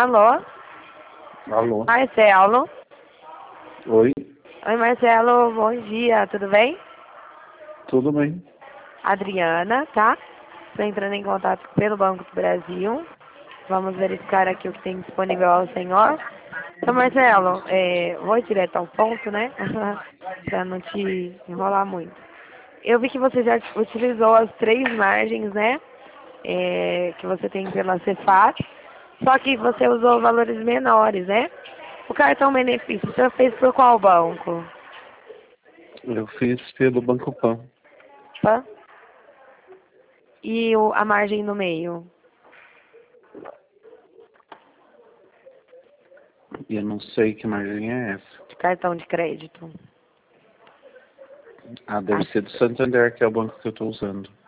Alô? Alô? Marcelo? Oi? Oi, Marcelo, bom dia, tudo bem? Tudo bem? Adriana, tá? Estou entrando em contato pelo Banco do Brasil. Vamos verificar aqui o que tem disponível ao senhor. Então, Marcelo, vou direto ao ponto, né? Para não te enrolar muito. Eu vi que você já utilizou as 3 margens, né? Que você tem pela Cefaz. Só que você usou valores menores, né? O cartão benefício, você fez por qual banco? Eu fiz pelo Banco Pan. Pan? E a margem no meio? E eu não sei que margem é essa. De cartão de crédito. Ah, deve ser do Santander, que é o banco que eu estou usando.